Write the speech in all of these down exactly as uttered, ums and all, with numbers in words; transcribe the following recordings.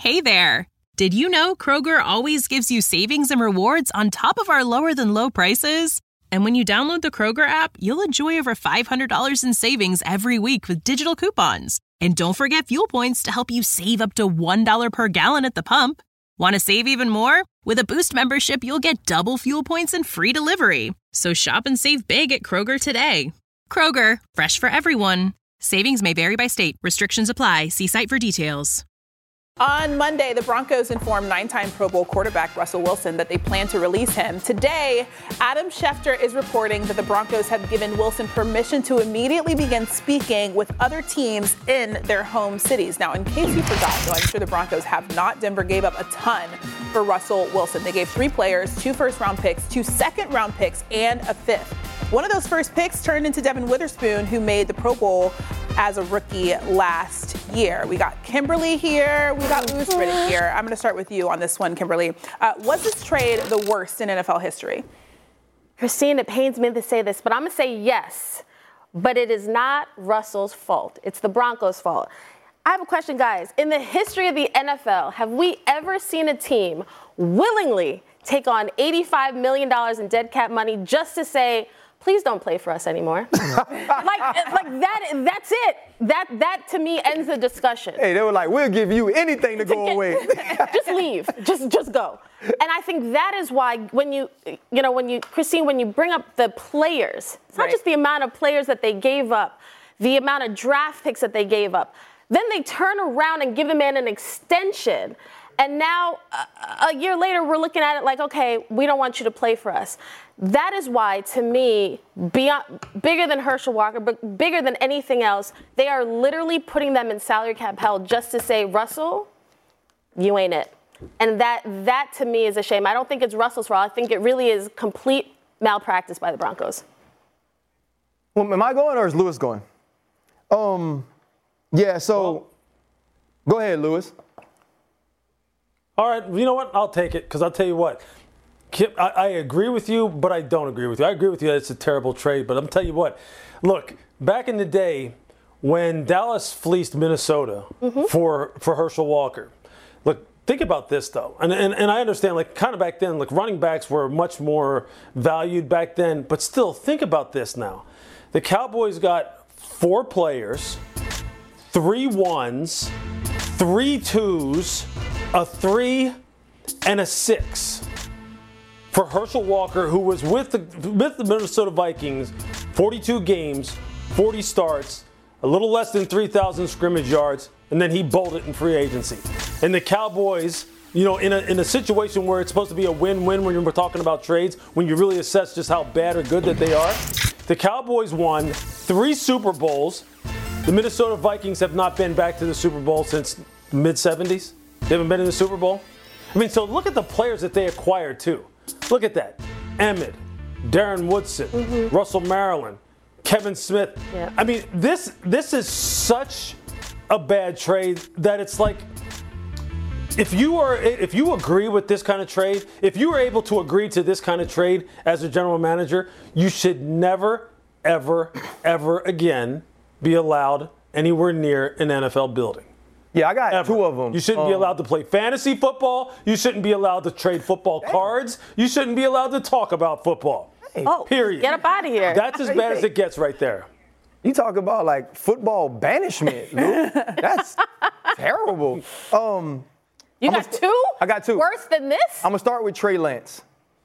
Hey there! Did you know Kroger always gives you savings and rewards on top of our lower-than-low prices? And when you download the Kroger app, you'll enjoy over five hundred dollars in savings every week with digital coupons. And don't forget fuel points to help you save up to one dollar per gallon at the pump. Want to save even more? With a Boost membership, you'll get double fuel points and free delivery. So shop and save big at Kroger today. Kroger, fresh for everyone. Savings may vary by state. Restrictions apply. See site for details. On Monday, the Broncos informed nine-time Pro Bowl quarterback Russell Wilson that they plan to release him. Today, Adam Schefter is reporting that the Broncos have given Wilson permission to immediately begin speaking with other teams in their home cities. Now, in case you forgot, though, I'm sure the Broncos have not. Denver gave up a ton for Russell Wilson. They gave three players, two first-round picks, two second-round picks, and a fifth. One of those first picks turned into Devin Witherspoon, who made the Pro Bowl as a rookie last year. We got Kimberly here. We got Louis Riddick here. I'm going to start with you on this one, Kimberly. Uh, was this trade the worst in N F L history? Christine, it pains me to say this, but I'm going to say yes. But it is not Russell's fault. It's the Broncos' fault. I have a question, guys. In the history of the N F L, have we ever seen a team willingly take on eighty-five million dollars in dead cap money just to say, please don't play for us anymore? like, like that, that's it. That, that to me ends the discussion. Hey, they were like, we'll give you anything to go away. Just leave. Just, just go. And I think that is why when you, you know, when you, Christine, when you bring up the players, it's not right. just the amount of players that they gave up, the amount of draft picks that they gave up. Then they turn around and give the man an extension. And now, uh, a year later, we're looking at it like, okay, we don't want you to play for us. That is why, to me, beyond, bigger than Herschel Walker, but bigger than anything else, they are literally putting them in salary cap hell just to say, Russell, you ain't it. And that, that to me, is a shame. I don't think it's Russell's fault. I think it really is complete malpractice by the Broncos. Well, am I going or is Louis going? Um, yeah, so well, go ahead, Louis. All right, you know what? I'll take it because I'll tell you what. Kip, I, I agree with you, but I don't agree with you. I agree with you that it's a terrible trade, but I'm telling you what. Look, back in the day when Dallas fleeced Minnesota mm-hmm. for, for Herschel Walker, look, think about this, though. And, and, and I understand, like, kind of back then, like, running backs were much more valued back then, but still, think about this now. The Cowboys got four players, three ones, three twos, a three, and a six for Herschel Walker, who was with the, with the Minnesota Vikings, forty-two games, forty starts, a little less than three thousand scrimmage yards, and then he bolted in free agency. And the Cowboys, you know, in a, in a situation where it's supposed to be a win-win when you're talking about trades, when you really assess just how bad or good that they are, the Cowboys won three Super Bowls. The Minnesota Vikings have not been back to the Super Bowl since the mid-seventies. They haven't been in the Super Bowl. I mean, so look at the players that they acquired, too. Look at that. Emmett, Darren Woodson, mm-hmm. Russell Maryland, Kevin Smith. Yeah. I mean, this this is such a bad trade that it's like, if you are if you agree with this kind of trade, if you are able to agree to this kind of trade as a general manager, you should never, ever, ever again be allowed anywhere near an N F L building. Yeah, I got Ever. two of them. You shouldn't um, be allowed to play fantasy football. You shouldn't be allowed to trade football damn. cards. You shouldn't be allowed to talk about football. Hey, oh, period. Get up out of here. That's as bad as it gets right there. You talk about, like, football banishment, Lou. That's terrible. Um, you I'm got a, two? I got two. Worse than this? I'm going to start with Trey Lance.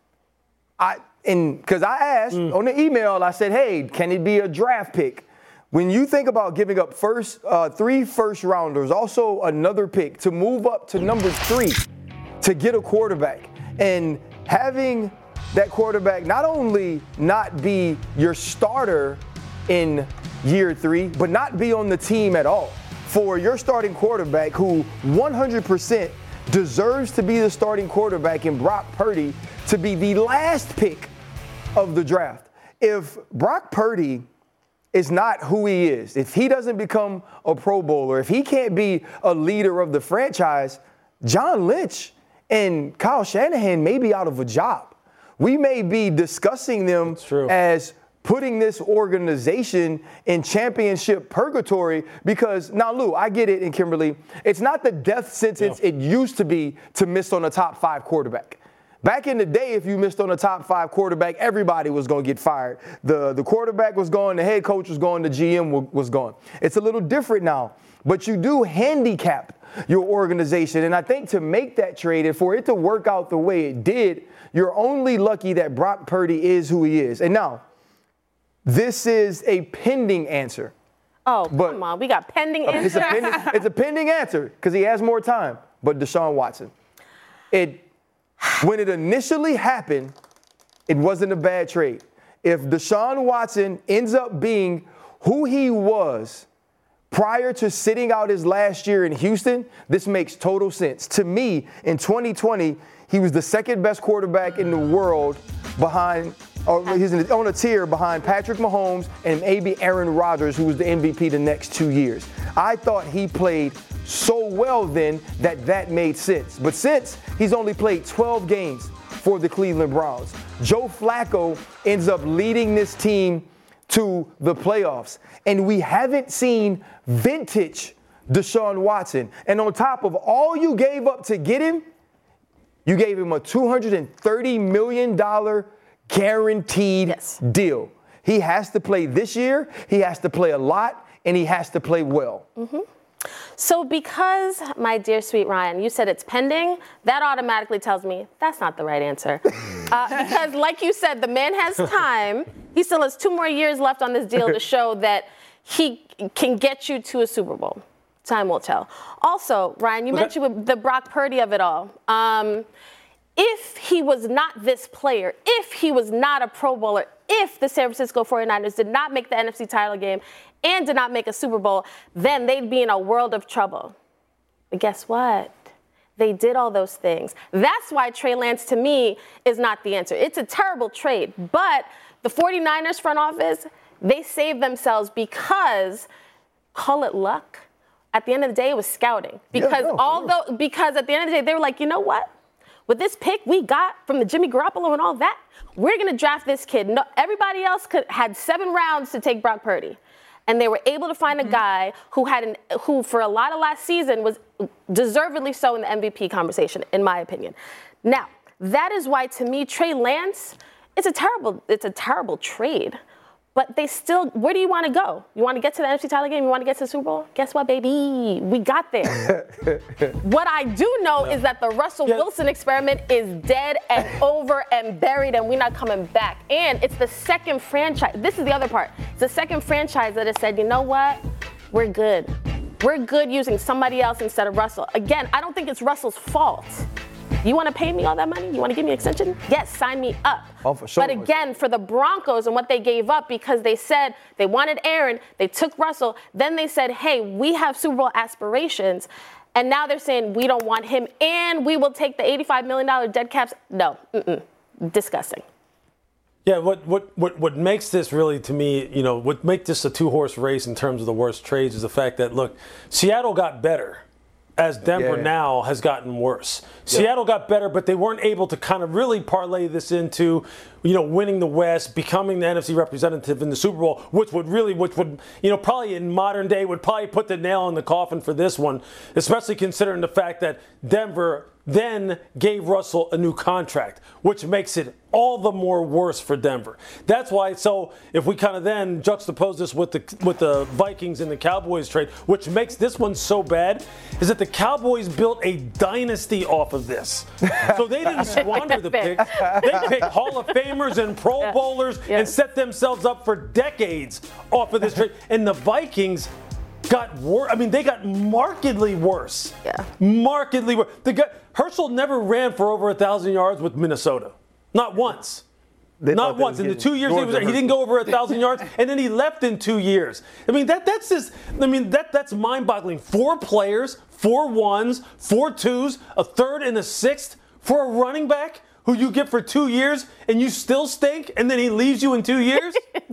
I and because I asked mm. on the email, I said, hey, can it be a draft pick? When you think about giving up first uh, three first rounders, also another pick to move up to number three to get a quarterback, and having that quarterback not only not be your starter in year three, but not be on the team at all. For your starting quarterback who one hundred percent deserves to be the starting quarterback in Brock Purdy to be the last pick of the draft. If Brock Purdy is not who he is, if he doesn't become a Pro Bowler, if he can't be a leader of the franchise, John Lynch and Kyle Shanahan may be out of a job. We may be discussing them as putting this organization in championship purgatory because, now, Lou, I get it, and Kimberly, it's not the death sentence yeah. it used to be to miss on a top five quarterback. Back in the day, if you missed on a top five quarterback, everybody was going to get fired. The, the quarterback was gone, the head coach was gone, the G M was gone. It's a little different now, but you do handicap your organization. And I think to make that trade and for it to work out the way it did, you're only lucky that Brock Purdy is who he is. And now, this is a pending answer. Oh, but come on. We got pending answer. It's a pending, it's a pending answer because he has more time. But Deshaun Watson, it when it initially happened, it wasn't a bad trade. If Deshaun Watson ends up being who he was prior to sitting out his last year in Houston, this makes total sense. To me, in twenty twenty, he was the second best quarterback in the world behind, or he's on a tier behind Patrick Mahomes and maybe Aaron Rodgers, who was the M V P the next two years. I thought he played so well then that that made sense. But since he's only played twelve games for the Cleveland Browns, Joe Flacco ends up leading this team to the playoffs. And we haven't seen vintage Deshaun Watson. And on top of all you gave up to get him, you gave him a two hundred thirty million dollars guaranteed yes. deal. He has to play this year, he has to play a lot, and he has to play well. Mm-hmm. So because, my dear sweet Ryan, you said it's pending, that automatically tells me that's not the right answer. Uh, because like you said, the man has time. He still has two more years left on this deal to show that he can get you to a Super Bowl. Time will tell. Also, Ryan, you okay. mentioned the Brock Purdy of it all. Um, if he was not this player, if he was not a Pro Bowler, if the San Francisco forty-niners did not make the N F C title game and did not make a Super Bowl, then they'd be in a world of trouble. But guess what? They did all those things. That's why Trey Lance, to me, is not the answer. It's a terrible trade. But the forty-niners front office, they saved themselves because, call it luck, at the end of the day, it was scouting. Because yeah, no, although, because at the end of the day, they were like, you know what? With this pick we got from the Jimmy Garoppolo and all that, we're going to draft this kid. No, everybody else could, had seven rounds to take Brock Purdy. And they were able to find mm-hmm. a guy who had an, who for a lot of last season was deservedly so in the M V P conversation, in my opinion. Now, that is why, to me, Trey Lance, it's a terrible, it's a terrible trade. But they still, where do you want to go? You want to get to the N F C title game? You want to get to the Super Bowl? Guess what, baby? We got there. What I do know yeah. is that the Russell yeah. Wilson experiment is dead and over and buried, and we're not coming back. And it's the second franchise. This is the other part. It's the second franchise that has said, you know what? We're good. We're good using somebody else instead of Russell. Again, I don't think it's Russell's fault. You want to pay me all that money? You want to give me an extension? Yes, sign me up. Oh, for sure. But again, for the Broncos and what they gave up, because they said they wanted Aaron, they took Russell, then they said, hey, we have Super Bowl aspirations, and now they're saying we don't want him, and we will take the eighty-five million dollars dead caps. No, mm-mm. Disgusting. Yeah, what, what, what, what makes this really, to me, you know, what makes this a two-horse race in terms of the worst trades is the fact that, look, Seattle got better as Denver yeah. now has gotten worse. Yeah. Seattle got better, but they weren't able to kind of really parlay this into, you know, winning the West, becoming the N F C representative in the Super Bowl, which would really, which would, you know, probably in modern day would probably put the nail in the coffin for this one, especially considering the fact that Denver then gave Russell a new contract, which makes it all the more worse for Denver. That's why, so if we kind of then juxtapose this with the with the Vikings and the Cowboys trade, which makes this one so bad, is that the Cowboys built a dynasty off of this. So they didn't squander the pick. They picked Hall of Famers and Pro yeah. Bowlers yeah. and set themselves up for decades off of this trade. And the Vikings got worse. I mean, they got markedly worse. Yeah. Markedly worse. The guy, Herschel never ran for over a thousand yards with Minnesota. Not once. They Not once. In the two years he was there, he didn't go over a thousand yards, and then he left in two years. I mean, that that's just. I mean, that that's mind-boggling. Four players, four ones, four twos, a third and a sixth for a running back who you get for two years, and you still stink, and then he leaves you in two years.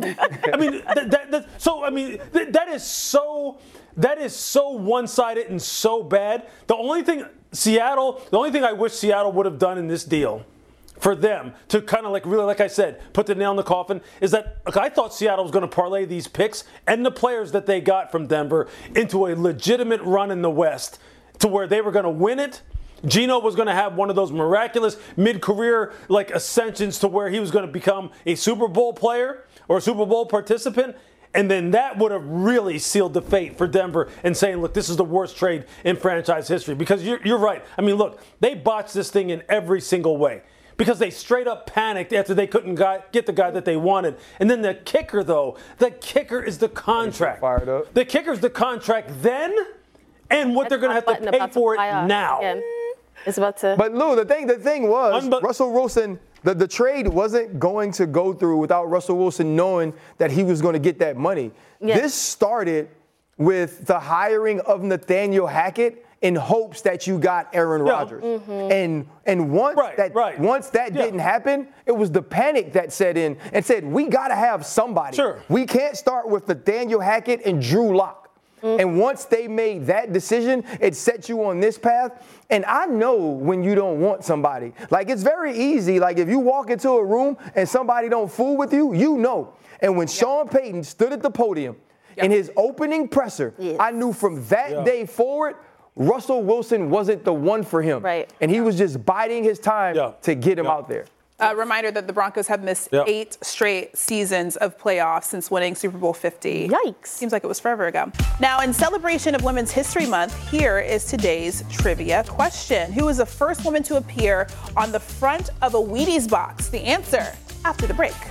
I mean, that, that, that, so I mean, that, that is so. That is so one-sided and so bad. The only thing Seattle, the only thing I wish Seattle would have done in this deal for them to kind of like really, like I said, put the nail in the coffin is that look, I thought Seattle was going to parlay these picks and the players that they got from Denver into a legitimate run in the West to where they were going to win it. Geno was going to have one of those miraculous mid-career like ascensions to where he was going to become a Super Bowl player or a Super Bowl participant. And then that would have really sealed the fate for Denver and saying, look, this is the worst trade in franchise history. Because you're, you're right. I mean, look, they botched this thing in every single way. Because they straight up panicked after they couldn't guy, get the guy that they wanted. And then the kicker, though, the kicker is the contract. Fired up. The kicker is the contract then and what That's they're going to have to pay for it now. Again. It's about to. But Lou, the thing, the thing was, Unbe- Russell Wilson, the, the trade wasn't going to go through without Russell Wilson knowing that he was going to get that money. Yes. This started with the hiring of Nathaniel Hackett in hopes that you got Aaron Yeah. Rodgers. Mm-hmm. And and once Right, that right. once that Yeah. didn't happen, it was the panic that set in and said, we got to have somebody. Sure. We can't start with Nathaniel Hackett and Drew Lock. And once they made that decision, it set you on this path. And I know when you don't want somebody. Like, it's very easy. Like, if you walk into a room and somebody don't fool with you, you know. And when Sean Payton stood at the podium in his opening presser, Yes. I knew from that Yeah. day forward, Russell Wilson wasn't the one for him. Right. And he was just biding his time Yeah. to get him Yeah. out there. A reminder that the Broncos have missed Yeah. eight straight seasons of playoffs since winning Super Bowl fifty. Yikes. Seems like it was forever ago. Now, in celebration of Women's History Month, here is today's trivia question. Who was the first woman to appear on the front of a Wheaties box? The answer after the break.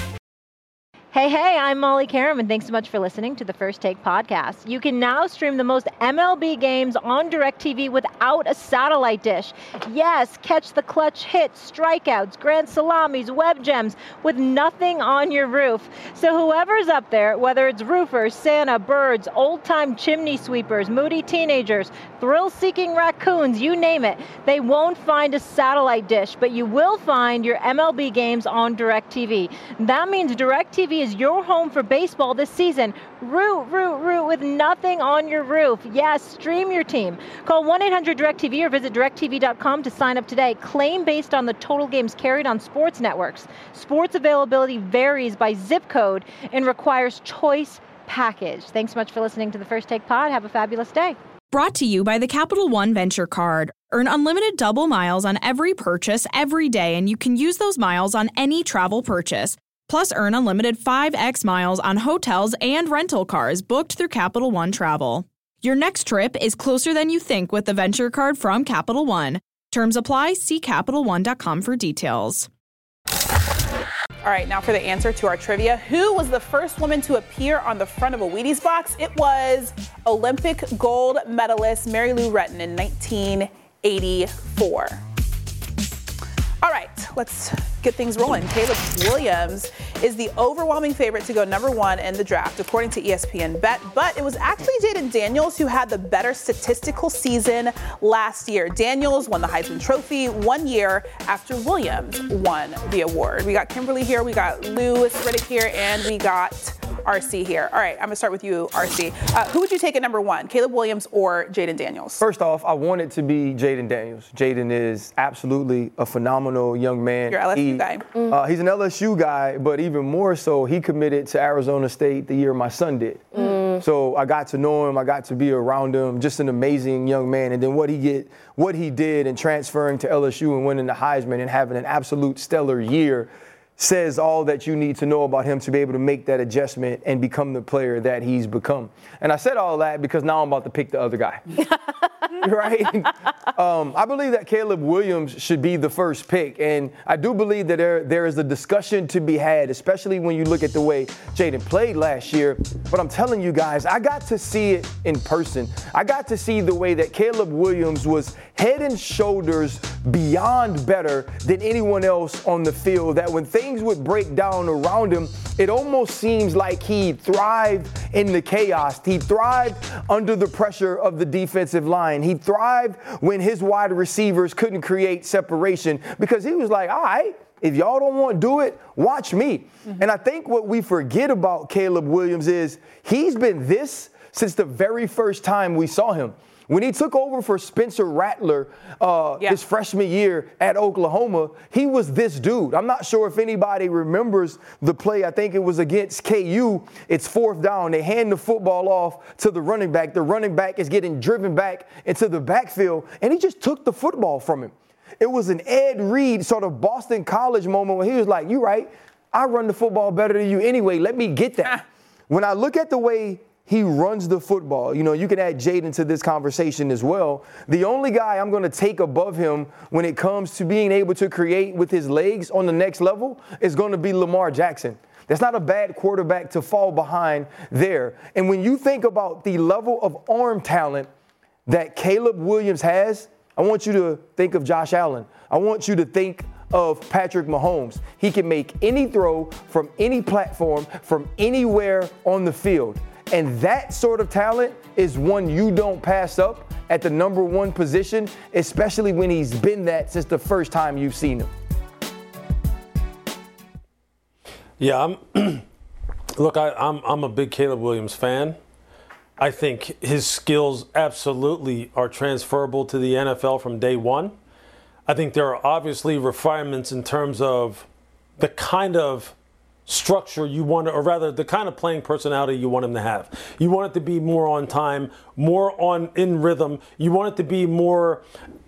Hey, hey, I'm Molly Karam, and thanks so much for listening to the First Take podcast. You can now stream the most M L B games on DirecTV without a satellite dish. Yes, catch the clutch hits, strikeouts, grand salamis, web gems with nothing on your roof. So whoever's up there, whether it's roofers, Santa, birds, old-time chimney sweepers, moody teenagers, thrill-seeking raccoons, you name it, they won't find a satellite dish, but you will find your M L B games on DirecTV. That means DirecTV is your home for baseball this season. Root, root, root with nothing on your roof. Yes, stream your team. Call one eight hundred direct T V or visit direct T V dot com to sign up today. Claim based on the total games carried on sports networks. Sports availability varies by zip code and requires choice package. Thanks so much for listening to the First Take Pod. Have a fabulous day. Brought to you by the Capital One Venture Card. Earn unlimited double miles on every purchase every day, and you can use those miles on any travel purchase. Plus, earn unlimited five x miles on hotels and rental cars booked through Capital One Travel. Your next trip is closer than you think with the Venture Card from Capital One. Terms apply. See Capital One dot com for details. All right, now for the answer to our trivia. Who was the first woman to appear on the front of a Wheaties box? It was Olympic gold medalist Mary Lou Retton in nineteen eighty-four. All right, let's get things rolling. Caleb Williams is the overwhelming favorite to go number one in the draft, according to E S P N Bet. But it was actually Jayden Daniels who had the better statistical season last year. Daniels won the Heisman Trophy one year after Williams won the award. We got Kimberly here, we got Lewis Riddick here, and we got R C here. All right, I'm gonna start with you, R C. Uh, who would you take at number one, Caleb Williams or Jayden Daniels? First off, I want it to be Jayden Daniels. Jayden is absolutely a phenomenal young man. You're an L S U He- guy. Uh, he's an L S U guy, but even more so, he committed to Arizona State the year my son did. So I got to know him. I got to be around him. Just an amazing young man. And then what he get, what he did in transferring to L S U and winning the Heisman and having an absolute stellar year says all that you need to know about him to be able to make that adjustment and become the player that he's become. And I said all that because now I'm about to pick the other guy. Right? um, I believe that Caleb Williams should be the first pick. And I do believe that there, there is a discussion to be had, especially when you look at the way Jayden played last year. But I'm telling you guys, I got to see it in person. I got to see the way that Caleb Williams was head and shoulders beyond better than anyone else on the field, that when things would break down around him, it almost seems like he thrived in the chaos. He thrived under the pressure of the defensive line. He thrived when his wide receivers couldn't create separation because he was like, all right, if y'all don't want to do it, watch me. Mm-hmm. And I think what we forget about Caleb Williams is he's been this since the very first time we saw him. When he took over for Spencer Rattler uh, yeah. his freshman year at Oklahoma, he was this dude. I'm not sure if anybody remembers the play. I think it was against K U. It's fourth down. They hand the football off to the running back. The running back is getting driven back into the backfield, and he just took the football from him. It was an Ed Reed sort of Boston College moment where he was like, you right, I run the football better than you anyway. Let me get that. When I look at the way he runs the football, you know, you can add Jaden to this conversation as well. The only guy I'm going to take above him when it comes to being able to create with his legs on the next level is going to be Lamar Jackson. That's not a bad quarterback to fall behind there. And when you think about the level of arm talent that Caleb Williams has, I want you to think of Josh Allen. I want you to think of Patrick Mahomes. He can make any throw from any platform, from anywhere on the field. And that sort of talent is one you don't pass up at the number one position, especially when he's been that since the first time you've seen him. Yeah, I'm, look, I, I'm I'm a big Caleb Williams fan. I think his skills absolutely are transferable to the N F L from day one. I think there are obviously refinements in terms of the kind of structure you want to, or rather the kind of playing personality you want him to have. You want it to be more on time, more on in rhythm. You want it to be more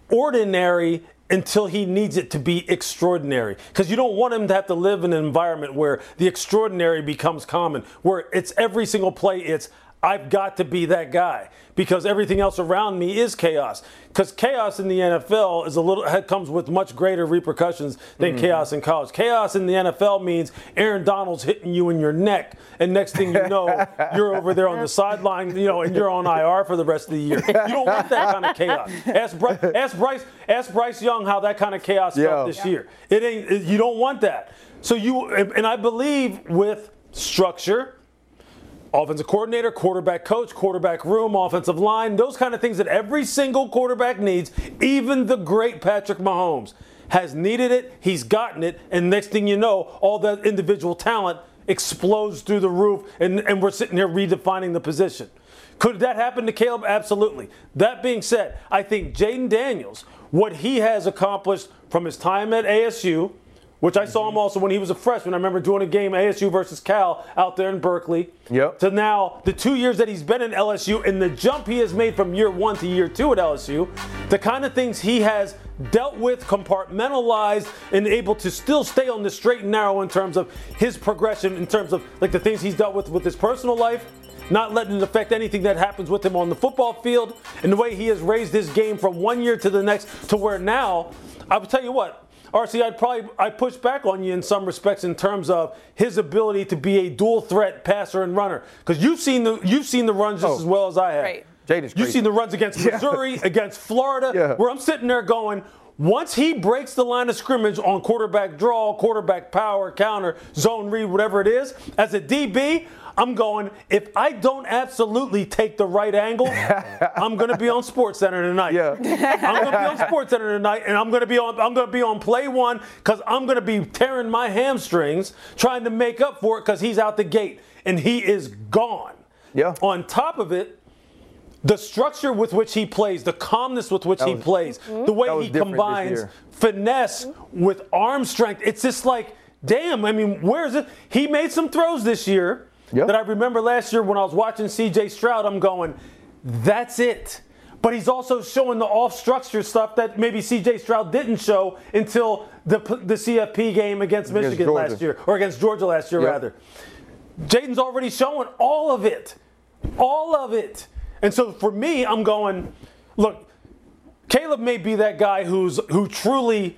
ordinary until he needs it to be extraordinary. Because you don't want him to have to live in an environment where the extraordinary becomes common, where it's every single play, it's I've got to be that guy because everything else around me is chaos. Because chaos in the N F L is a little comes with much greater repercussions than mm-hmm. chaos in college. Chaos in the N F L means Aaron Donald's hitting you in your neck, and next thing you know, you're over there on the sideline, you know, and you're on I R for the rest of the year. You don't want that kind of chaos. Ask Bryce, ask Bryce, ask Bryce Young how that kind of chaos yeah. felt this yeah. year. It ain't. It, you don't want that. So you and I believe with structure. Offensive coordinator, quarterback coach, quarterback room, offensive line, those kind of things that every single quarterback needs, even the great Patrick Mahomes has needed it, he's gotten it, and next thing you know, all that individual talent explodes through the roof, and, and we're sitting here redefining the position. Could that happen to Caleb? Absolutely. That being said, I think Jaden Daniels, what he has accomplished from his time at A S U, which I saw him also when he was a freshman. I remember doing a game, A S U versus Cal, out there in Berkeley. Yep. To now, the two years that he's been in L S U and the jump he has made from year one to year two at L S U, the kind of things he has dealt with, compartmentalized, and able to still stay on the straight and narrow in terms of his progression, in terms of like the things he's dealt with with his personal life, not letting it affect anything that happens with him on the football field, and the way he has raised his game from one year to the next to where now, I will tell you what, R C, I'd probably I push back on you in some respects in terms of his ability to be a dual threat passer and runner. Because you've seen the you've seen the runs just oh, as well as I have. Right. Jaden's You've seen the runs against Missouri, yeah. against Florida, yeah. where I'm sitting there going, once he breaks the line of scrimmage on quarterback draw, quarterback power, counter, zone read, whatever it is, as a D B, I'm going, if I don't absolutely take the right angle, I'm going to be on SportsCenter tonight. Yeah. I'm going to be on SportsCenter tonight, and I'm going to be on I'm going to be on play one because I'm going to be tearing my hamstrings trying to make up for it because he's out the gate, and he is gone. Yeah. On top of it, the structure with which he plays, the calmness with which was, he plays, mm-hmm. the way he combines finesse with arm strength, it's just like, damn, I mean, where is it? He made some throws this year. Yep. That I remember last year when I was watching C J Stroud, I'm going, that's it. But he's also showing the off-structure stuff that maybe C J Stroud didn't show until the the C F P game against Michigan against last year, or against Georgia last year, yep. rather. Jaden's already showing all of it. All of it. And so for me, I'm going, look, Caleb may be that guy who's who truly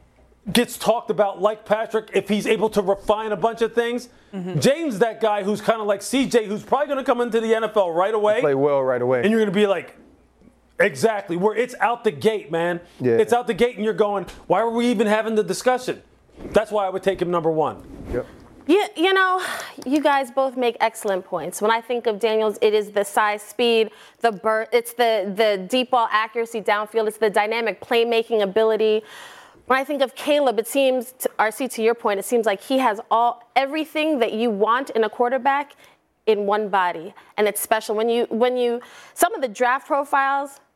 gets talked about like Patrick if he's able to refine a bunch of things. Mm-hmm. Jaden's that guy who's kind of like C J, who's probably going to come into the N F L right away. Play well right away. And you're going to be like, exactly, where it's out the gate, man. Yeah. It's out the gate and you're going, why are we even having the discussion? That's why I would take him number one. Yep. You, you know, you guys both make excellent points. When I think of Daniels, it is the size, speed, the burst, it's the, the deep ball accuracy downfield, it's the dynamic playmaking ability. When I think of Caleb, it seems, to, R C, to your point, it seems like he has all everything that you want in a quarterback in one body, and it's special. When you, when you, some of the draft profiles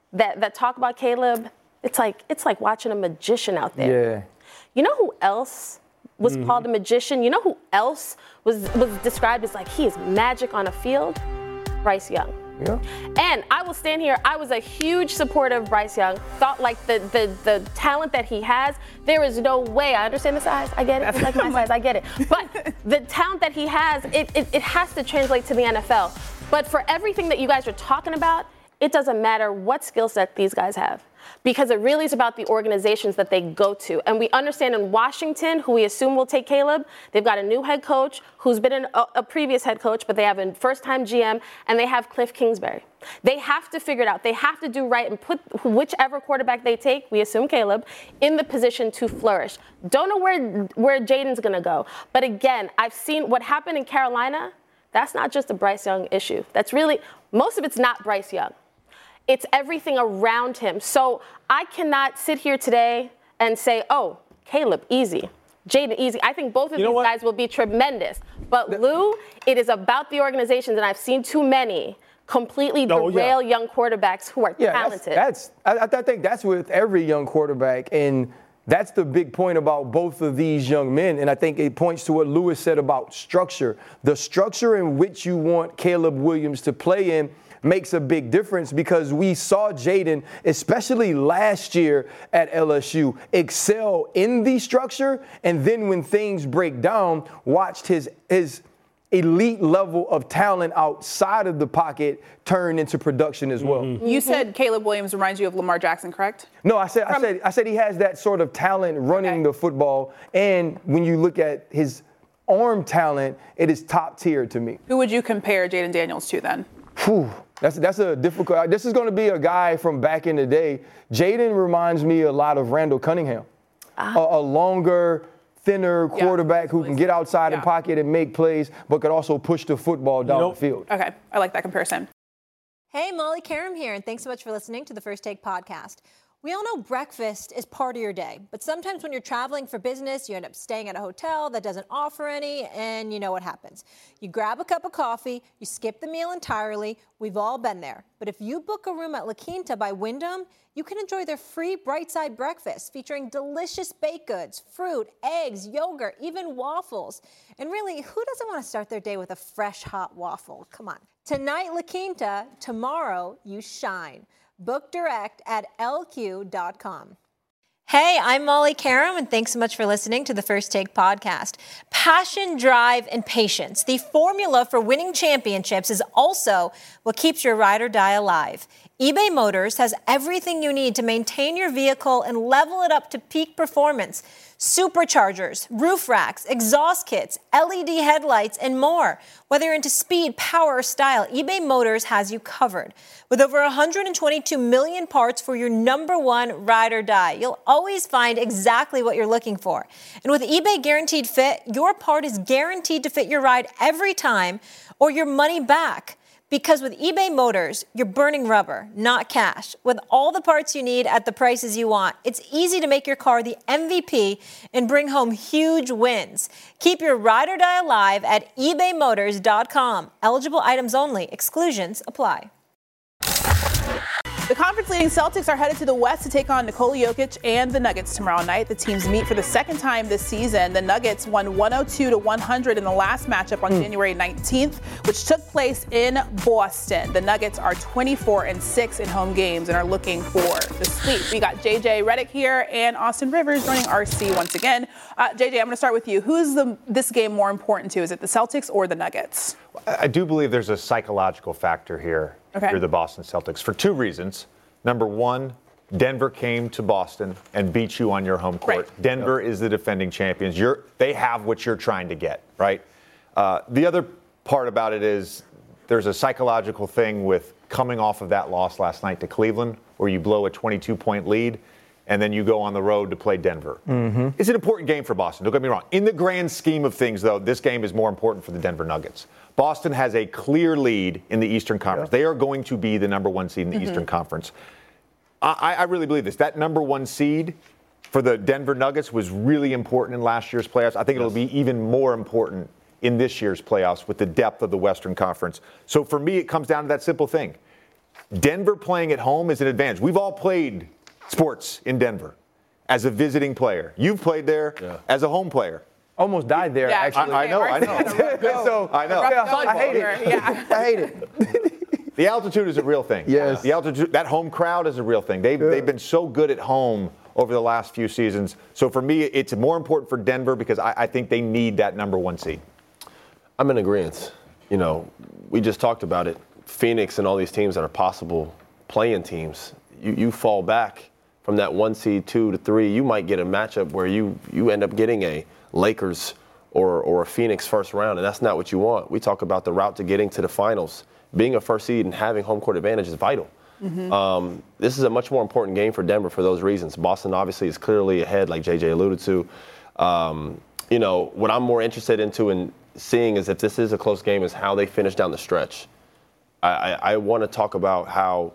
that, that talk about Caleb, it's like it's like watching a magician out there. Yeah. You know who else was Mm-hmm. called a magician? You know who else was was described as like he is magic on a field? Bryce Young. Yeah. And I will stand here. I was a huge supporter of Bryce Young. Thought like the the the talent that he has, there is no way. I understand the size. I get it. It's like my size. I get it. But the talent that he has, it, it it has to translate to the N F L. But for everything that you guys are talking about, it doesn't matter what skill set these guys have. Because it really is about the organizations that they go to. And we understand in Washington, who we assume will take Caleb, they've got a new head coach who's been an, a, a previous head coach, but they have a first-time G M, and they have Cliff Kingsbury. They have to figure it out. They have to do right and put whichever quarterback they take, we assume Caleb, in the position to flourish. Don't know where, where Jaden's going to go. But again, I've seen what happened in Carolina. That's not just a Bryce Young issue. That's really, most of it's not Bryce Young. It's everything around him. So I cannot sit here today and say, oh, Caleb, easy. Jaden, easy. I think both of You know these what? guys will be tremendous. But Lou, it is about the organizations, and I've seen too many completely Oh, derail yeah. young quarterbacks who are Yeah, talented. that's, that's I, I think that's with every young quarterback, and that's the big point about both of these young men. And I think it points to what Lewis said about structure. The structure in which you want Caleb Williams to play in makes a big difference, because we saw Jaden, especially last year at L S U, excel in the structure, and then when things break down, watched his his elite level of talent outside of the pocket turn into production as well. Mm-hmm. You said Caleb Williams reminds you of Lamar Jackson, correct? No, I said I said I said he has that sort of talent running Okay. the football, and when you look at his arm talent, it is top tier to me. Who would you compare Jaden Daniels to then? Whew, that's that's a difficult. This is going to be a guy from back in the day. Jaden reminds me a lot of Randall Cunningham, a, a longer, thinner Yeah. quarterback who can get outside Yeah. the pocket and make plays, but could also push the football down know- the field. Okay, I like that comparison. Hey, Molly Karam here, and thanks so much for listening to the First Take podcast. We all know breakfast is part of your day, but sometimes when you're traveling for business, you end up staying at a hotel that doesn't offer any, and you know what happens. You grab a cup of coffee, you skip the meal entirely. We've all been there. But if you book a room at La Quinta by Wyndham, you can enjoy their free Bright Side breakfast featuring delicious baked goods, fruit, eggs, yogurt, even waffles. And really, who doesn't want to start their day with a fresh, hot waffle? Come on. Tonight, La Quinta. Tomorrow, you shine. Book direct at L Q dot com. Hey, I'm Molly Karam, and thanks so much for listening to the First Take podcast. Passion, drive, and patience. The formula for winning championships is also what keeps your ride or die alive. eBay Motors has everything you need to maintain your vehicle and level it up to peak performance. Superchargers, roof racks, exhaust kits, L E D headlights, and more. Whether you're into speed, power, or style, eBay Motors has you covered. With over one hundred twenty-two million parts for your number one ride or die, you'll always find exactly what you're looking for. And with eBay Guaranteed Fit, your part is guaranteed to fit your ride every time or your money back. Because with eBay Motors, you're burning rubber, not cash. With all the parts you need at the prices you want, it's easy to make your car the M V P and bring home huge wins. Keep your ride or die alive at ebay motors dot com. Eligible items only. Exclusions apply. The conference-leading Celtics are headed to the West to take on Nikola Jokic and the Nuggets tomorrow night. The teams meet for the second time this season. The Nuggets won one oh two to one hundred in the last matchup on mm. January nineteenth, which took place in Boston. The Nuggets are twenty-four and six in home games and are looking for the sweep. We got J J Redick here and Austin Rivers joining R C once again. Uh, J J, I'm going to start with you. Who is the, this game more important to? Is it the Celtics or the Nuggets? I do believe there's a psychological factor here okay. for the Boston Celtics for two reasons. Number one, Denver came to Boston and beat you on your home court. Right. Denver yep. is the defending champions. You're, they have what you're trying to get, right? Uh, the other part about it is there's a psychological thing with coming off of that loss last night to Cleveland, where you blow a twenty-two point lead, and then you go on the road to play Denver. Mm-hmm. It's an important game for Boston. Don't get me wrong. In the grand scheme of things, though, this game is more important for the Denver Nuggets. Boston has a clear lead in the Eastern Conference. Yeah. They are going to be the number one seed in the mm-hmm. Eastern Conference. I, I really believe this. That number one seed for the Denver Nuggets was really important in last year's playoffs. I think yes. it'll be even more important in this year's playoffs with the depth of the Western Conference. So for me, it comes down to that simple thing. Denver playing at home is an advantage. We've all played sports in Denver as a visiting player. You've played there yeah. as a home player. Almost died there, yeah, actually. I, I know, I know. so, I know. Yeah, I hate it. Yeah. I hate it. The altitude is a real thing. Yes. The altitude, that home crowd is a real thing. They've, yeah. they've been so good at home over the last few seasons. So for me, it's more important for Denver because I, I think they need that number one seed. I'm in agreement. You know, we just talked about it. Phoenix and all these teams that are possible play-in teams, you, you fall back from that one seed, two to three, you might get a matchup where you, you end up getting a Lakers or, or a Phoenix first round, and that's not what you want. We talk about the route to getting to the finals. Being a first seed and having home court advantage is vital. Mm-hmm. Um, this is a much more important game for Denver for those reasons. Boston obviously is clearly ahead, like J J alluded to. Um, you know, what I'm more interested into and seeing is if this is a close game is how they finish down the stretch. I, I, I want to talk about how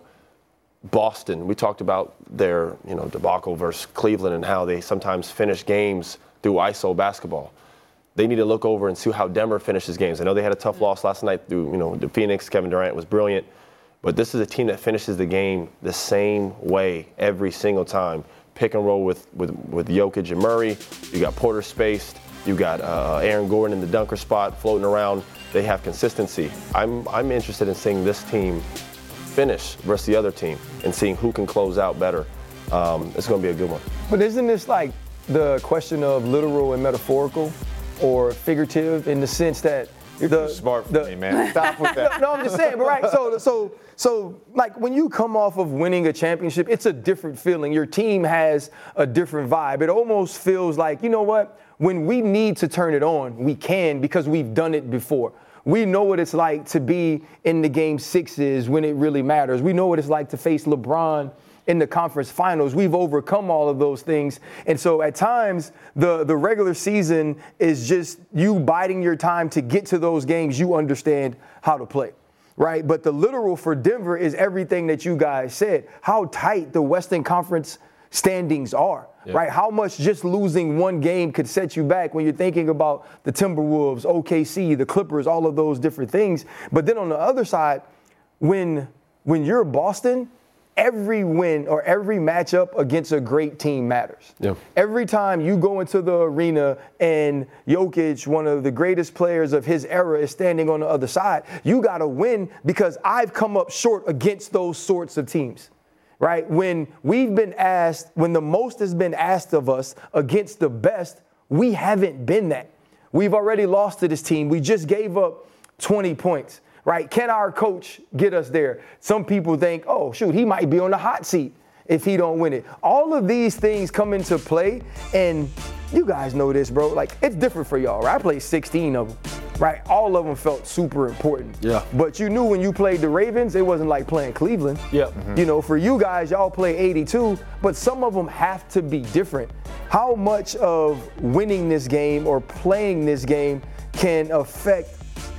Boston, we talked about their, you know, debacle versus Cleveland and how they sometimes finish games through I S O basketball. They need to look over and see how Denver finishes games. I know they had a tough loss last night through, you know, the Phoenix. Kevin Durant was brilliant. But this is a team that finishes the game the same way every single time. Pick and roll with, with, with Jokic and Murray. You got Porter spaced. You got uh, Aaron Gordon in the dunker spot floating around. They have consistency. I'm, I'm interested in seeing this team finish versus the other team and seeing who can close out better. Um, it's going to be a good one. But isn't this like the question of literal and metaphorical or figurative in the sense that You're the, too smart for the, me, man. Stop with that. No, I'm just saying, but right, so so so like when you come off of winning a championship, it's a different feeling. Your team has a different vibe. It almost feels like, you know what? When we need to turn it on, we can because we've done it before. We know what it's like to be in the game sixes when it really matters. We know what it's like to face LeBron in the conference finals. We've overcome all of those things. And so at times, the, the regular season is just you biding your time to get to those games you understand how to play, right? But the literal for Denver is everything that you guys said, how tight the Western Conference standings are, yeah. right? How much just losing one game could set you back when you're thinking about the Timberwolves, O K C, the Clippers, all of those different things. But then on the other side, when when you're Boston, every win or every matchup against a great team matters. Yeah. Every time you go into the arena and Jokic, one of the greatest players of his era, is standing on the other side, you got to win because I've come up short against those sorts of teams, right? When we've been asked, when the most has been asked of us against the best, we haven't been that. We've already lost to this team. We just gave up twenty points. Right? Can our coach get us there? Some people think, oh, shoot, he might be on the hot seat if he don't win it. All of these things come into play, and you guys know this, bro. Like, it's different for y'all, right? I played sixteen of them, right? All of them felt super important. Yeah. But you knew when you played the Ravens, it wasn't like playing Cleveland. Yeah. Mm-hmm. You know, for you guys, y'all play eighty-two, but some of them have to be different. How much of winning this game or playing this game can affect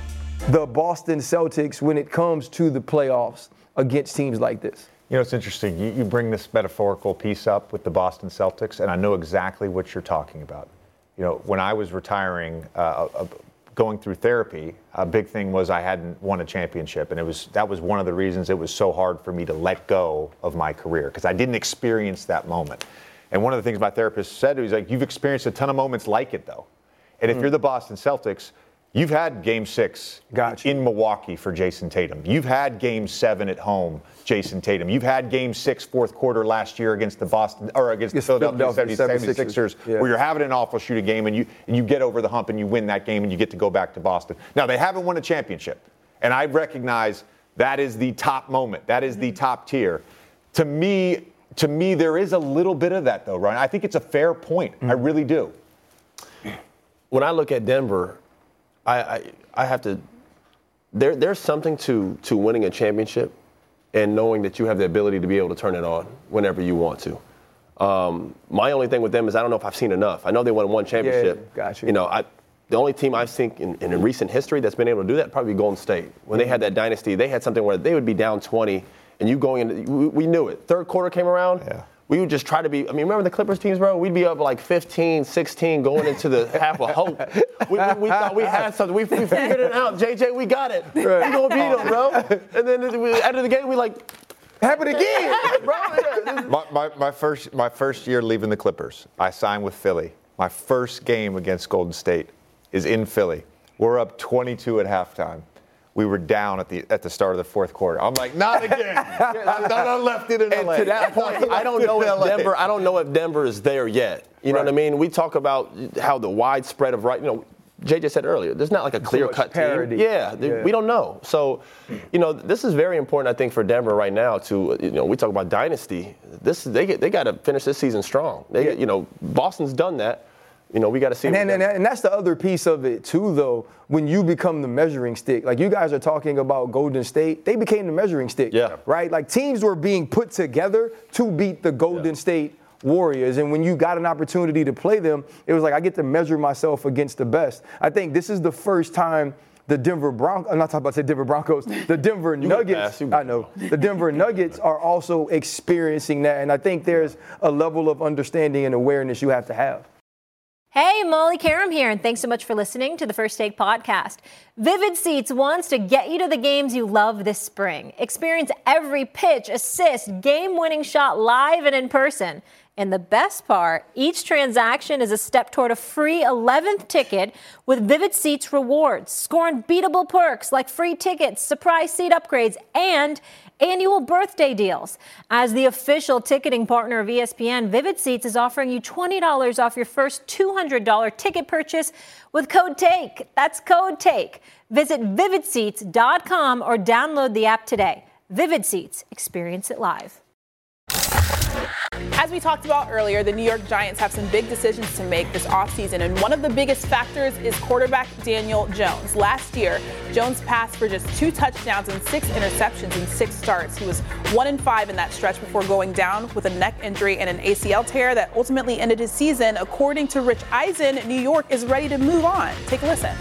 the Boston Celtics when it comes to the playoffs against teams like this? You know, it's interesting. You, you bring this metaphorical piece up with the Boston Celtics, and I know exactly what you're talking about. You know, when I was retiring, uh, uh, going through therapy, a big thing was I hadn't won a championship, and it was that was one of the reasons it was so hard for me to let go of my career, because I didn't experience that moment. And one of the things my therapist said, he was like, you've experienced a ton of moments like it, though. And if mm. you're the Boston Celtics, you've had game six gotcha. in Milwaukee for Jason Tatum. You've had game seven at home, Jason Tatum. You've had game six, fourth quarter last year against the Boston or against yes, the Philadelphia seventy-sixers, yeah. where you're having an awful shooting game and you and you get over the hump and you win that game and you get to go back to Boston. Now, they haven't won a championship, and I recognize that is the top moment. That is the top tier. To me, to me, there is a little bit of that, though, Ryan. I think it's a fair point. Mm-hmm. I really do. When I look at Denver, I, I I have to there there's something to to winning a championship and knowing that you have the ability to be able to turn it on whenever you want to. Um, my only thing with them is I don't know if I've seen enough. I know they won one championship. Yeah, gotcha. You know, I the only team I've seen in, in recent history that's been able to do that probably Golden State. When they had that dynasty, they had something where they would be down twenty and you going in, we, we knew it. Third quarter came around, yeah. we would just try to be, I mean, remember the Clippers teams, bro? We'd be up like fifteen, sixteen going into the half of hope. We, we, we thought we had something. We, we figured it out. J J, we got it. Right. We're going to beat them, bro. And then we, after the game, we like, happened again. bro. Yeah. My, my, my, first, my first year leaving the Clippers, I signed with Philly. My first game against Golden State is in Philly. We're up twenty-two at halftime. We were down at the at the start of the fourth quarter. I'm like, not again. I thought I left it in and L A. To that point, I don't know if Denver. I don't know if Denver is there yet. You know right. what I mean? We talk about how the widespread of right. You know, J J said earlier, there's not like a clear-cut team. Yeah, yeah, we don't know. So, you know, this is very important, I think, for Denver right now. To you know, we talk about dynasty. This they get, they got to finish this season strong. They, yeah. you know, Boston's done that. You know, we got to see. And, and, and, and that's the other piece of it, too, though, when you become the measuring stick. Like, you guys are talking about Golden State. They became the measuring stick, yeah. right? Like, teams were being put together to beat the Golden yeah. State Warriors. And when you got an opportunity to play them, it was like, I get to measure myself against the best. I think this is the first time the Denver Broncos, I'm not talking about the Denver Broncos, the Denver Nuggets, I know, the Denver Nuggets are also experiencing that. And I think there's a level of understanding and awareness you have to have. Hey, Molly Karam here, and thanks so much for listening to the First Take podcast. Vivid Seats wants to get you to the games you love this spring. Experience every pitch, assist, game-winning shot live and in person. And the best part, each transaction is a step toward a free eleventh ticket with Vivid Seats rewards. Score unbeatable perks like free tickets, surprise seat upgrades, and annual birthday deals. As the official ticketing partner of E S P N, Vivid Seats is offering you twenty dollars off your first two hundred dollars ticket purchase with code TAKE. That's code TAKE. Visit vivid seats dot com or download the app today. Vivid Seats. Experience it live. As we talked about earlier, the New York Giants have some big decisions to make this offseason, and one of the biggest factors is quarterback Daniel Jones. Last year, Jones passed for just two touchdowns and six interceptions in six starts. He was one and five in that stretch before going down with a neck injury and an A C L tear that ultimately ended his season. According to Rich Eisen, New York is ready to move on. Take a listen.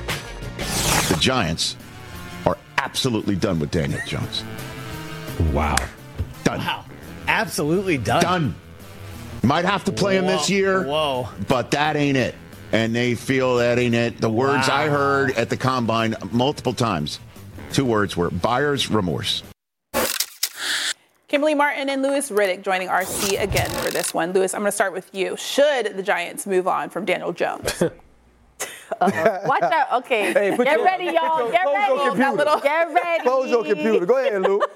The Giants are absolutely done with Daniel Jones. Wow. Done. Wow. Absolutely done. Done. Might have to play him Whoa. this year, Whoa. but that ain't it. And they feel that ain't it. The words wow. I heard at the Combine multiple times, two words were buyer's remorse. Kimberly Martin and Louis Riddick joining R C again for this one. Louis, I'm going to start with you. Should the Giants move on from Daniel Jones? Uh-oh. Watch out. Okay. Hey, Get your, ready, y'all. your, Get ready. That little, Get ready. Close your computer. Go ahead, Lou.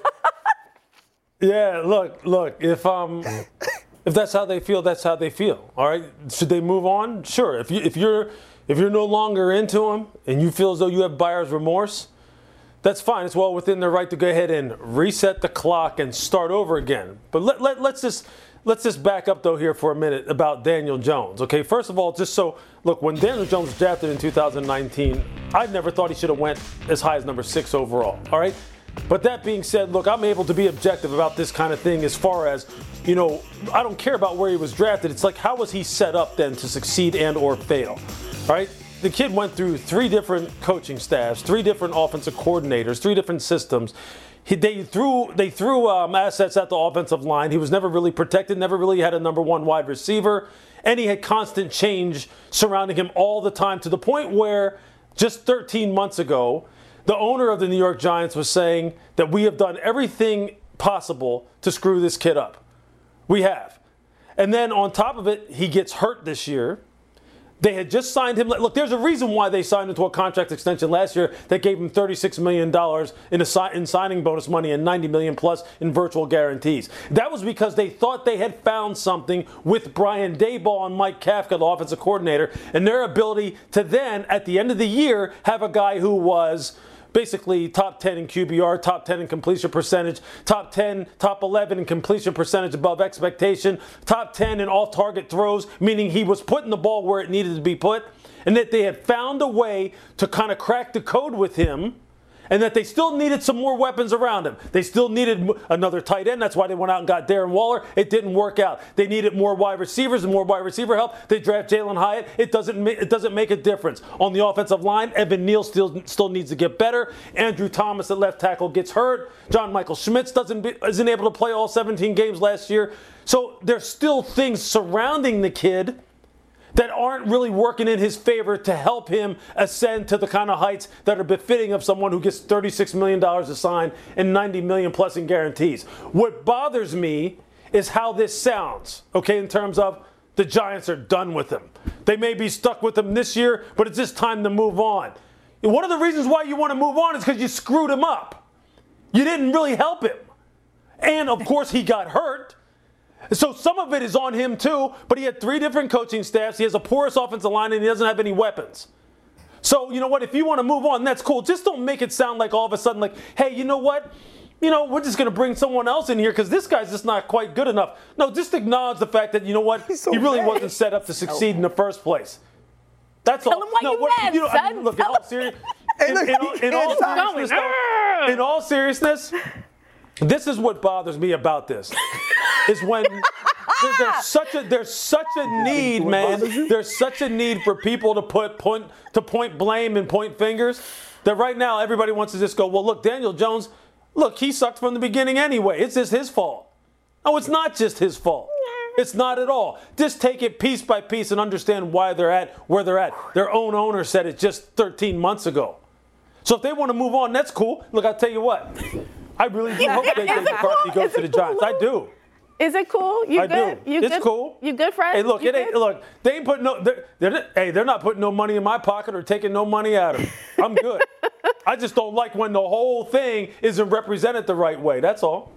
Yeah, look, look, if um if that's how they feel, that's how they feel. All right. Should they move on? Sure. If you if you're if you're no longer into them and you feel as though you have buyer's remorse, that's fine. It's well within their right to go ahead and reset the clock and start over again. But let, let let's just let's just back up though here for a minute about Daniel Jones. Okay, first of all, just so look, when Daniel Jones was drafted in two thousand nineteen, I never thought he should have went as high as number six overall. All right. But that being said, look, I'm able to be objective about this kind of thing as far as, you know, I don't care about where he was drafted. It's like, how was he set up then to succeed and or fail? All right. The kid went through three different coaching staffs, three different offensive coordinators, three different systems. He, they threw they threw um, assets at the offensive line. He was never really protected, never really had a number one wide receiver. And he had constant change surrounding him all the time, to the point where just thirteen months ago, the owner of the New York Giants was saying that we have done everything possible to screw this kid up. We have. And then on top of it, he gets hurt this year. They had just signed him. Look, there's a reason why they signed him to a contract extension last year that gave him thirty-six million dollars in, a, in signing bonus money and ninety million dollars plus in virtual guarantees. That was because they thought they had found something with Brian Daboll and Mike Kafka, the offensive coordinator, and their ability to then, at the end of the year, have a guy who was basically top ten in Q B R, top ten in completion percentage, top ten, top eleven in completion percentage above expectation, top ten in all target throws, meaning he was putting the ball where it needed to be put, and that they had found a way to kind of crack the code with him and that they still needed some more weapons around him. They still needed another tight end. That's why they went out and got Darren Waller. It didn't work out. They needed more wide receivers and more wide receiver help. They draft Jalen Hyatt. It doesn't ma- it doesn't make a difference. On the offensive line, Evan Neal still still needs to get better. Andrew Thomas at left tackle gets hurt. John Michael Schmitz doesn't be, isn't able to play all seventeen games last year. So there's still things surrounding the kid that aren't really working in his favor to help him ascend to the kind of heights that are befitting of someone who gets thirty-six million dollars to sign and ninety million dollars plus in guarantees. What bothers me is how this sounds, okay, in terms of the Giants are done with him. They may be stuck with him this year, but it's just time to move on. One of the reasons why you want to move on is because you screwed him up. You didn't really help him. And, of course, he got hurt. So some of it is on him too, but he had three different coaching staffs. He has a porous offensive line, and he doesn't have any weapons. So, you know what, if you want to move on, that's cool. Just don't make it sound like all of a sudden like, hey, you know what? You know, we're just going to bring someone else in here because this guy's just not quite good enough. No, just acknowledge the fact that, you know what, so he really mad. wasn't set up to succeed in the first place. That's Tell all. him why no, you what, mad, you know, I son. mean, look, in Tell all, him. seri- Hey, in, look, in, all- in, all it's not- seriousness, though, in all seriousness, this is what bothers me about this, is when there, there's such a there's such a need, man. There's such a need for people to put point to point blame and point fingers that right now everybody wants to just go, well, look, Daniel Jones, look, he sucked from the beginning anyway. It's just his fault. No, it's not just his fault. It's not at all. Just take it piece by piece and understand why they're at where they're at. Their own owner said it just thirteen months ago. So if they want to move on, that's cool. Look, I'll tell you what. I really do hope J J McCarthy goes to the Giants. I do. Is it cool? You I good? do. You It's good? cool. You good, Fred? Hey, look, You it ain't. good? Look, they ain't putting no. They're, they're, hey, they're not putting no money in my pocket or taking no money out of me. I'm good. I just don't like when the whole thing isn't represented the right way. That's all.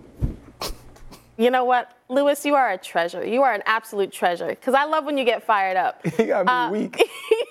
You know what, Lewis? You are a treasure. You are an absolute treasure. Because I love when you get fired up. He got me Uh, weak.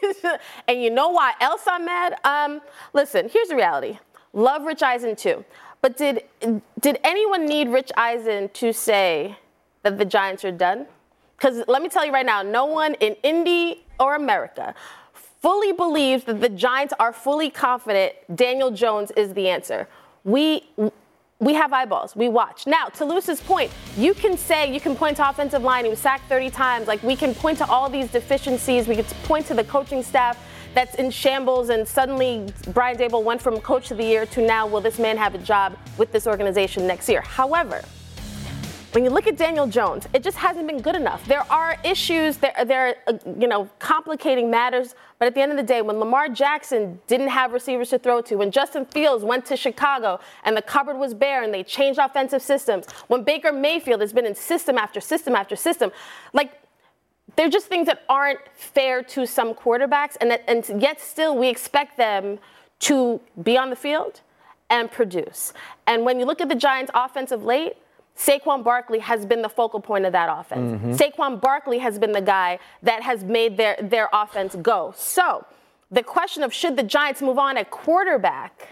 And you know why else I'm mad? Um, listen, here's the reality. Love Rich Eisen too. But did did anyone need Rich Eisen to say that the Giants are done? Because let me tell you right now, no one in Indy or America fully believes that the Giants are fully confident Daniel Jones is the answer. We we have eyeballs. We watch. Now, to Lewis's point, you can say, you can point to offensive line. He was sacked thirty times. Like, we can point to all these deficiencies. We can point to the coaching staff that's in shambles, and suddenly Brian Daboll went from coach of the year to now, will this man have a job with this organization next year? However, when you look at Daniel Jones, it just hasn't been good enough. There are issues, there, there are, uh, you know, complicating matters, but at the end of the day, when Lamar Jackson didn't have receivers to throw to, when Justin Fields went to Chicago and the cupboard was bare and they changed offensive systems, when Baker Mayfield has been in system after system after system, like, they're just things that aren't fair to some quarterbacks, and, that, and yet still we expect them to be on the field and produce. And when you look at the Giants' offense of late, Saquon Barkley has been the focal point of that offense. Mm-hmm. Saquon Barkley has been the guy that has made their, their offense go. So the question of should the Giants move on at quarterback,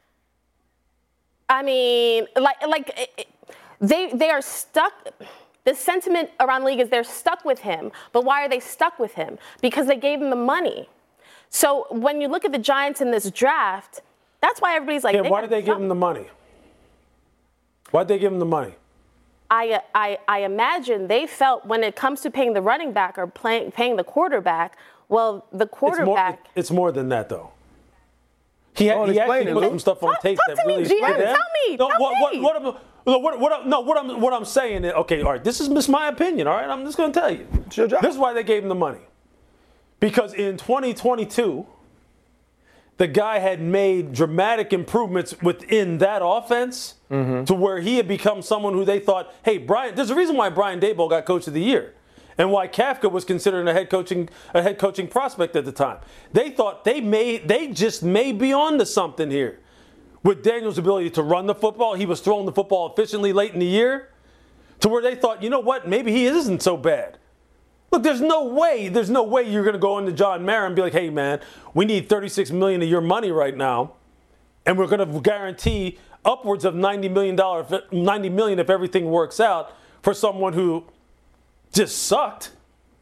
I mean, like, like it, it, they they are stuck. The sentiment around the league is they're stuck with him. But why are they stuck with him? Because they gave him the money. So when you look at the Giants in this draft, that's why everybody's like, Yeah, they why did they give him the money? Why did they give him the money? I, I, I imagine they felt when it comes to paying the running back or playing, paying the quarterback, well, the quarterback. It's more, it's more than that, though. He, had, Oh, he explain actually it, put Lou. some stuff on Talk- tape talk that to me, really G M. stood out. Tell me, No, tell what, me. What, what, I'm, what, what, I'm, no, what I'm what I'm saying is, okay, all right, this is just my opinion, all right? I'm just going to tell you. It's your job. This is why they gave him the money. Because in twenty twenty-two, the guy had made dramatic improvements within that offense mm-hmm. to where he had become someone who they thought, hey, Brian, there's a reason why Brian Daboll got Coach of the Year and why Kafka was considered a head coaching a head coaching prospect at the time. They thought they may they just may be on to something here. With Daniel's ability to run the football, he was throwing the football efficiently late in the year to where they thought, you know what, maybe he isn't so bad. Look, there's no way, there's no way you're going to go into John Mara and be like, hey, man, we need thirty-six million dollars of your money right now, and we're going to guarantee upwards of ninety million dollars, ninety million dollars if everything works out for someone who just sucked.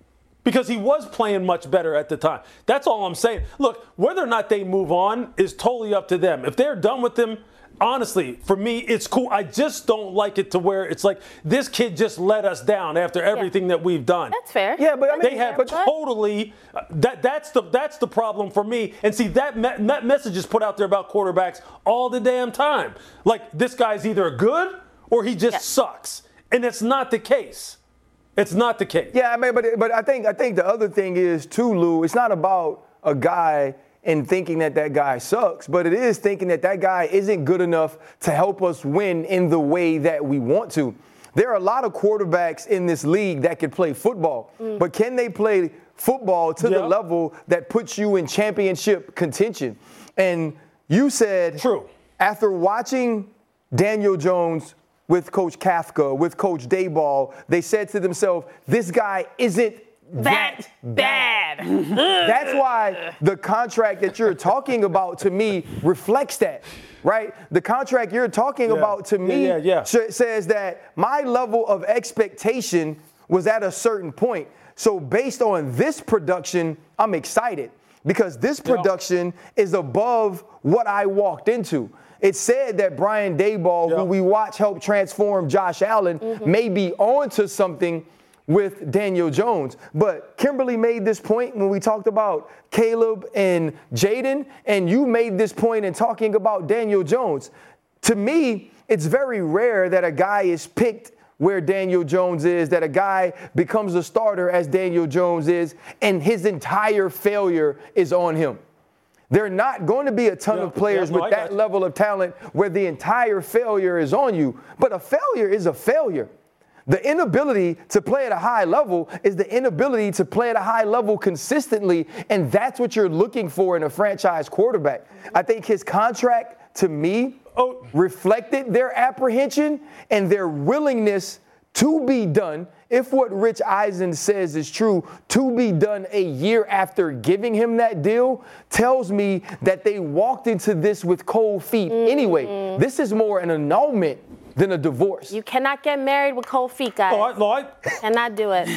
because he was playing much better at the time. That's all I'm saying. Look, whether or not they move on is totally up to them. If they're done with him, honestly, for me, it's cool. I just don't like it to where it's like this kid just let us down after everything yeah. that we've done. That's fair. Yeah, but I mean, they have but totally uh, that. That's the that's the problem for me. And see that me- that message is put out there about quarterbacks all the damn time. Like this guy's either good or he just yeah. sucks, and it's not the case. It's not the case. Yeah, I mean, but but I think I think the other thing is too, Lou. It's not about a guy and thinking that that guy sucks, but it is thinking that that guy isn't good enough to help us win in the way that we want to. There are a lot of quarterbacks in this league that can play football, mm. but can they play football to yep. the level that puts you in championship contention? And you said, true. After watching Daniel Jones with Coach Kafka, with Coach Daboll, they said to themselves, this guy isn't that, that bad. That's why the contract that you're talking about to me reflects that, right? The contract you're talking yeah. about to me yeah, yeah, yeah. sh- says that my level of expectation was at a certain point. So based on this production, I'm excited because this production yeah. is above what I walked into. It said that Brian Daboll, yep. who we watch help transform Josh Allen, mm-hmm. may be on to something with Daniel Jones. But Kimberly made this point when we talked about Caleb and Jaden, and you made this point in talking about Daniel Jones. To me, it's very rare that a guy is picked where Daniel Jones is, that a guy becomes a starter as Daniel Jones is, and his entire failure is on him. There are not going to be a ton yeah, of players yeah, no, with that level of talent where the entire failure is on you. But a failure is a failure. The inability to play at a high level is the inability to play at a high level consistently, and that's what you're looking for in a franchise quarterback. I think his contract, to me, oh. reflected their apprehension and their willingness to be done, if what Rich Eisen says is true, to be done a year after giving him that deal, tells me that they walked into this with cold feet. Mm-hmm. Anyway, this is more an annulment than a divorce. You cannot get married with cold feet, guys. No, I, no, I cannot do it.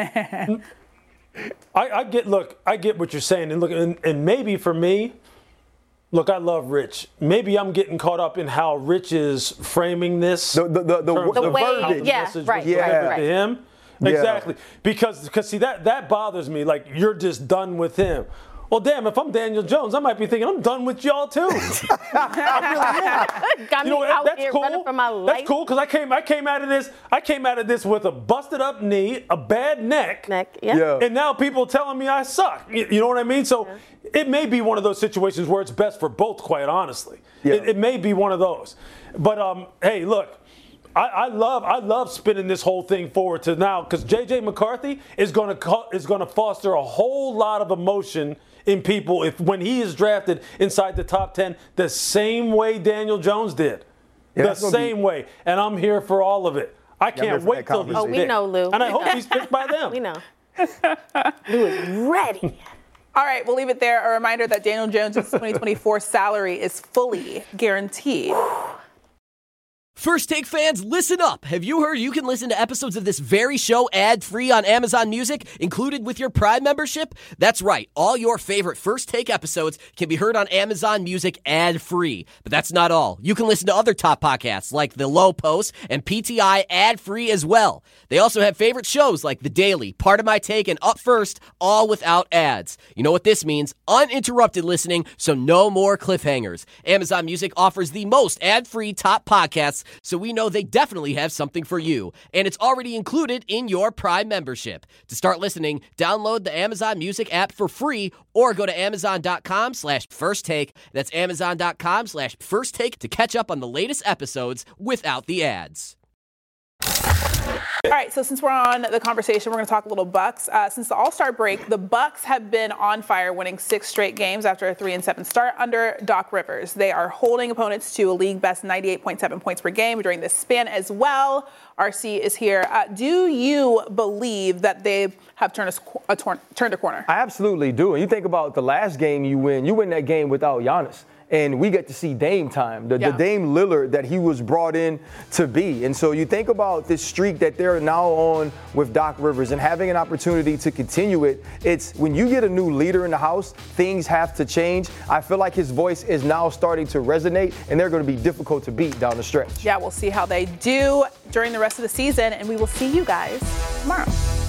I, I get, look, I get what you're saying, and look, and, and maybe for me, look, I love Rich. Maybe I'm getting caught up in how Rich is framing this. The the the, the, the, the way, verbiage. yeah, message right, was right, right. to him. Yeah. Exactly. Because, because see, that, that bothers me. Like, you're just done with him. Well, damn, if I'm Daniel Jones, I might be thinking, I'm done with y'all, too. I really am. Got you know, me out that's here cool. running for my life. That's cool, because I came, I came out of this, I came out of this with a busted up knee, a bad neck. Neck, yeah. yeah. And now people telling me I suck. You, you know what I mean? So yeah. it may be one of those situations where it's best for both, quite honestly. Yeah. It, it may be one of those. But, um, hey, look. I, I love I love spinning this whole thing forward to now because J J McCarthy is going to is going to foster a whole lot of emotion in people if when he is drafted inside the top ten the same way Daniel Jones did, yeah, the same be- way, and I'm here for all of it. I can't wait till he's Oh, picked. we know, Lou. And I we hope know. he's picked by them. We know. Lou is ready. All right, we'll leave it there. A reminder that Daniel Jones' twenty twenty-four salary is fully guaranteed. First Take fans, listen up. Have you heard you can listen to episodes of this very show ad-free on Amazon Music, included with your Prime membership? That's right. All your favorite First Take episodes can be heard on Amazon Music ad-free. But that's not all. You can listen to other top podcasts like The Low Post and P T I ad-free as well. They also have favorite shows like The Daily, Part of My Take, and Up First, all without ads. You know what this means? Uninterrupted listening, so no more cliffhangers. Amazon Music offers the most ad-free top podcasts, so we know they definitely have something for you. And it's already included in your Prime membership. To start listening, download the Amazon Music app for free or go to amazon.com slash first take. That's amazon.com slash first take to catch up on the latest episodes without the ads. All right, so since we're on the conversation, we're going to talk a little Bucks. Uh, since the All-Star break, the Bucks have been on fire, winning six straight games after a three and seven start under Doc Rivers. They are holding opponents to a league-best ninety-eight point seven points per game during this span as well. R C is here. Uh, do you believe that they have turned a, a, tor- turned a corner? I absolutely do. And you think about the last game you win, you win that game without Giannis. and we get to see Dame time, the, Yeah. the Dame Lillard that he was brought in to be. And so you think about this streak that they're now on with Doc Rivers and having an opportunity to continue it. It's when you get a new leader in the house, things have to change. I feel like his voice is now starting to resonate, and they're going to be difficult to beat down the stretch. Yeah, we'll see how they do during the rest of the season, and we will see you guys tomorrow.